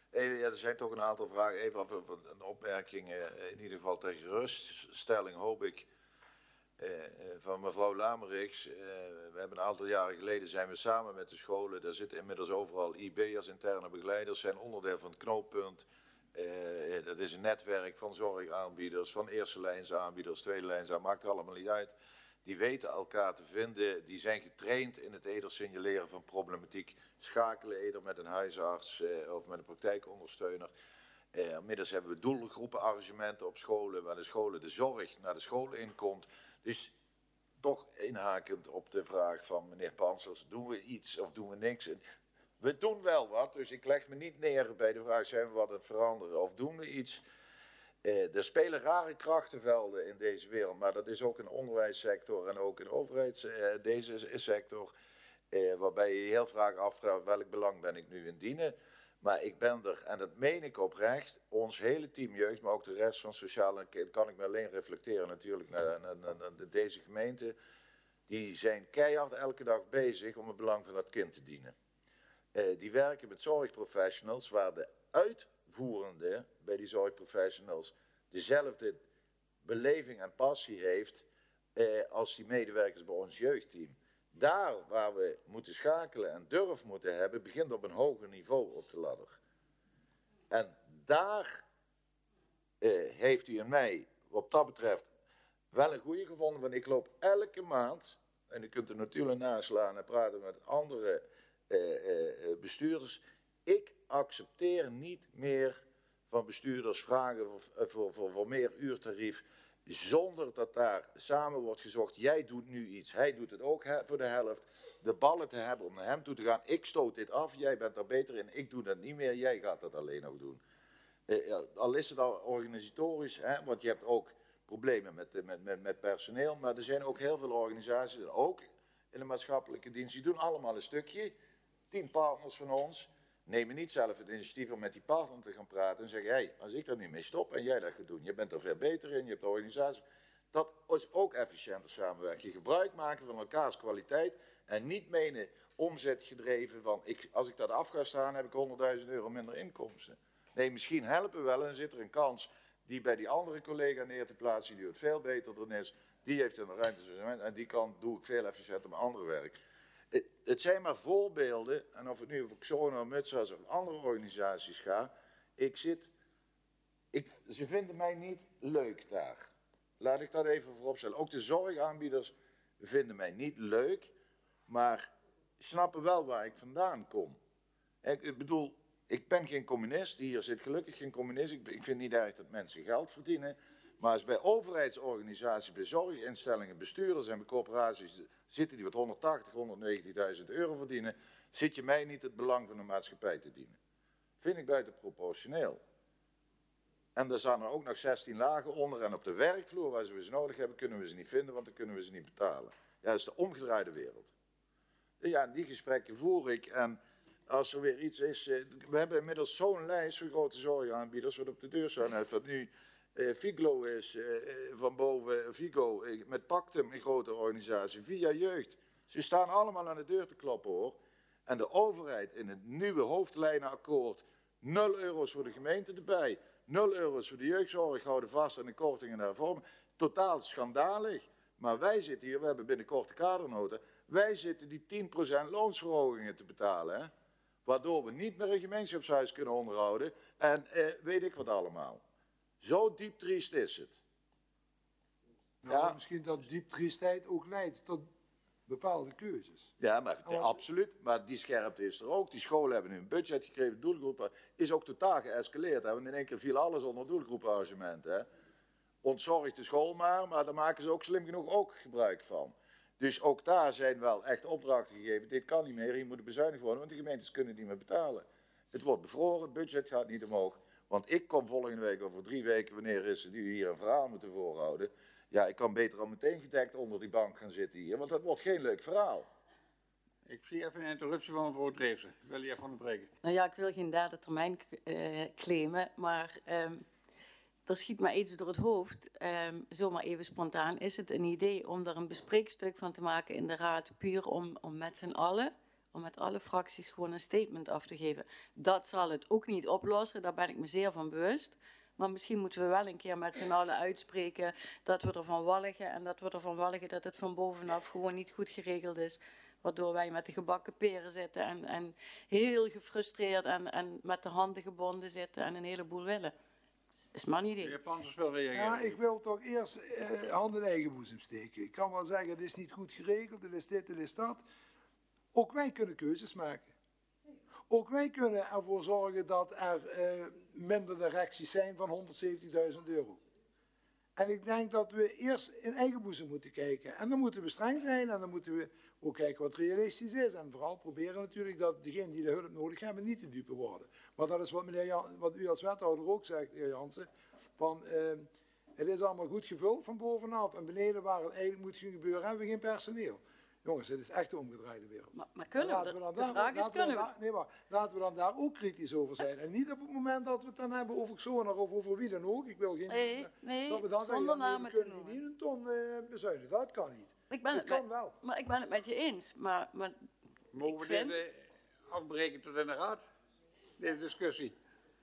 Er zijn toch een aantal vragen. Even een opmerking, in ieder geval ter geruststelling hoop ik, van mevrouw Lamerichs. We hebben een aantal jaren geleden zijn we samen met de scholen, daar zitten inmiddels overal IB'ers, interne begeleiders, zijn onderdeel van het knooppunt. Dat is een netwerk van zorgaanbieders, van eerste lijns aanbieders, tweede lijns aanbieders, maakt allemaal niet uit. Die weten elkaar te vinden, die zijn getraind in het eerder signaleren van problematiek, schakelen eerder met een huisarts of met een praktijkondersteuner. Inmiddels hebben we doelgroepenarrangementen op scholen, waar de scholen de zorg naar de scholen inkomt. Dus toch inhakend op de vraag van meneer Pansers, doen we iets of doen we niks? En we doen wel wat, dus ik leg me niet neer bij de vraag, zijn we wat aan het veranderen of doen we iets? Er spelen rare krachtenvelden in deze wereld, maar dat is ook een onderwijssector en ook een overheids, deze sector, waarbij je heel vaak afvraagt welk belang ben ik nu in dienen. Maar ik ben er, en dat meen ik oprecht, ons hele team jeugd, maar ook de rest van sociaal, en kan ik me alleen reflecteren natuurlijk naar deze gemeente, die zijn keihard elke dag bezig om het belang van dat kind te dienen. Die werken met zorgprofessionals waar de uitvoerende bij die zorgprofessionals dezelfde beleving en passie heeft als die medewerkers bij ons jeugdteam. Daar waar we moeten schakelen en durf moeten hebben, begint op een hoger niveau op de ladder. En daar heeft u en mij wat dat betreft wel een goede gevonden, want ik loop elke maand, en u kunt er natuurlijk naslaan en praten met andere bestuurders, ik accepteer niet meer van bestuurders vragen voor meer uurtarief, zonder dat daar samen wordt gezocht, jij doet nu iets, hij doet het ook voor de helft, de ballen te hebben om naar hem toe te gaan, ik stoot dit af, jij bent er beter in, ik doe dat niet meer, jij gaat dat alleen nog doen. Al is het al organisatorisch, hè, want je hebt ook problemen met personeel, maar er zijn ook heel veel organisaties, ook in de maatschappelijke dienst, die doen allemaal een stukje, 10 partners van ons, nemen niet zelf het initiatief om met die partner te gaan praten en zeggen, hey, als ik daar nu mee stop en jij dat gaat doen, je bent er veel beter in, je hebt de organisatie. Dat is ook efficiënter samenwerken. Je gebruik maken van elkaars kwaliteit en niet menen omzetgedreven van, als ik dat af ga staan heb ik €100.000 minder inkomsten. Nee, misschien helpen we wel en zit er een kans die bij die andere collega neer te plaatsen die het veel beter dan is, die heeft een ruimte en die doe ik veel efficiënter met andere werk. Het zijn maar voorbeelden, en of het nu over Xona, Mutsas of andere organisaties gaat, ze vinden mij niet leuk daar. Laat ik dat even vooropstellen. Ook de zorgaanbieders vinden mij niet leuk, maar snappen wel waar ik vandaan kom. Ik bedoel, ik ben geen communist, hier zit gelukkig geen communist, ik vind niet erg dat mensen geld verdienen, maar als bij overheidsorganisaties, bij zorginstellingen, bestuurders en bij corporaties zitten die wat 180, €190.000 verdienen, zit je mij niet het belang van de maatschappij te dienen. Vind ik buitenproportioneel. En daar staan er ook nog 16 lagen onder en op de werkvloer waar ze nodig hebben, kunnen we ze niet vinden, want dan kunnen we ze niet betalen. Ja, dat is de omgedraaide wereld. Ja, die gesprekken voer ik en als er weer iets is, we hebben inmiddels zo'n lijst van grote zorgaanbieders wat op de deur staan. En wat nu Figlo is, van boven Figo, met Pactum, een grote organisatie, via jeugd. Ze staan allemaal aan de deur te kloppen hoor. En de overheid in het nieuwe hoofdlijnenakkoord, €0 voor de gemeente erbij, €0 voor de jeugdzorg, houden vast aan de kortingen daarvoor. Totaal schandalig. Maar wij zitten hier, we hebben binnenkort de kadernota, wij zitten die 10% loonsverhogingen te betalen. Hè? Waardoor we niet meer een gemeenschapshuis kunnen onderhouden en weet ik wat allemaal. Zo diep triest is het. Nou, ja. Misschien dat diep triestheid ook leidt tot bepaalde keuzes. Ja, maar absoluut. Maar die scherpte is er ook. Die scholen hebben nu een budget gekregen, doelgroepen. Is ook totaal geëscaleerd. Hè? Want in één keer viel alles onder doelgroepenarrangementen. Ontzorgt de school maar daar maken ze ook slim genoeg ook gebruik van. Dus ook daar zijn wel echt opdrachten gegeven. Dit kan niet meer, hier moet bezuinigd worden, want de gemeentes kunnen niet meer betalen. Het wordt bevroren, het budget gaat niet omhoog. Want ik kom volgende week, over 3 weken, wanneer is het, die hier een verhaal moeten voorhouden. Ja, ik kan beter al meteen gedekt onder die bank gaan zitten hier, want dat wordt geen leuk verhaal. Ik zie even een interruptie van mevrouw Dreefsen. Ik wil je even onderbreken. Nou ja, ik wil geen derde termijn claimen, maar er schiet me iets door het hoofd. Zomaar even spontaan. Is het een idee om er een bespreekstuk van te maken in de raad, puur om met z'n allen om met alle fracties gewoon een statement af te geven. Dat zal het ook niet oplossen, daar ben ik me zeer van bewust. Maar misschien moeten we wel een keer met z'n allen uitspreken dat we ervan walgen. En dat we ervan walgen dat het van bovenaf gewoon niet goed geregeld is. Waardoor wij met de gebakken peren zitten en heel gefrustreerd en met de handen gebonden zitten en een heleboel willen. Dat is maar niet De idee. heer Panzers wil reageren. Ja, ik wil toch eerst hand in eigen boezem steken. Ik kan wel zeggen, het is niet goed geregeld, het is dit, het is dat. Ook wij kunnen keuzes maken. Ook wij kunnen ervoor zorgen dat er minder directies zijn van 170.000 euro. En ik denk dat we eerst in eigen boezem moeten kijken. En dan moeten we streng zijn en dan moeten we ook kijken wat realistisch is. En vooral proberen natuurlijk dat degenen die de hulp nodig hebben niet te dupe worden. Maar dat is wat u als wethouder ook zegt, heer Jansen. Van, het is allemaal goed gevuld van bovenaf. En beneden waar het eigenlijk moet gebeuren hebben we geen personeel. Jongens, het is echt de omgedraaide wereld. Maar kunnen we dat? De vraag is, kunnen we? Nee, maar laten we dan daar ook kritisch over zijn. En niet op het moment dat we het dan hebben over Xonar of over wie dan ook. Ik wil geen... Nee, dat we dan zeggen, zonder ja, nee, namen we te kunnen noemen. niet een ton bezuinigen. Dat kan niet. Ik ben Dat het kan wel. Maar ik ben het met je eens. Maar Mogen we vind- dit afbreken tot in de raad? Deze discussie.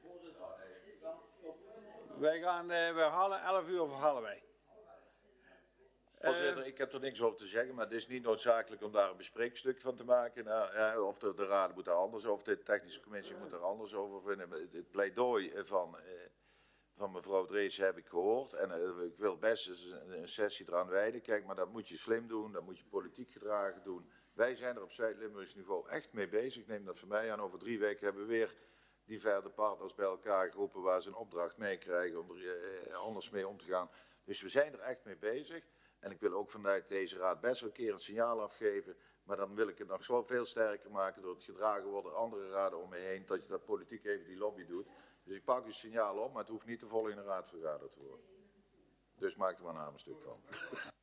Wij gaan, we halen 11 uur verhalen wij. Voorzitter, ik heb er niks over te zeggen, maar het is niet noodzakelijk om daar een bespreekstuk van te maken. Nou, ja, of de raad moet daar anders over, de technische commissie moet er anders over vinden. Het pleidooi van mevrouw Drees heb ik gehoord en ik wil best eens een sessie eraan wijden. Kijk, maar dat moet je slim doen, dat moet je politiek gedragen doen. Wij zijn er op Zuid-Limburgs niveau echt mee bezig. Neem dat van mij aan. Over 3 weken hebben we weer diverse partners bij elkaar geroepen waar ze een opdracht meekrijgen om er anders mee om te gaan. Dus we zijn er echt mee bezig. En ik wil ook vanuit deze raad best wel een keer een signaal afgeven. Maar dan wil ik het nog zo veel sterker maken door het gedragen worden door andere raden om me heen. Dat je dat politiek even die lobby doet. Dus ik pak uw signaal op, maar het hoeft niet de volgende raadsvergadering te worden. Dus maak er maar een hamerstuk van.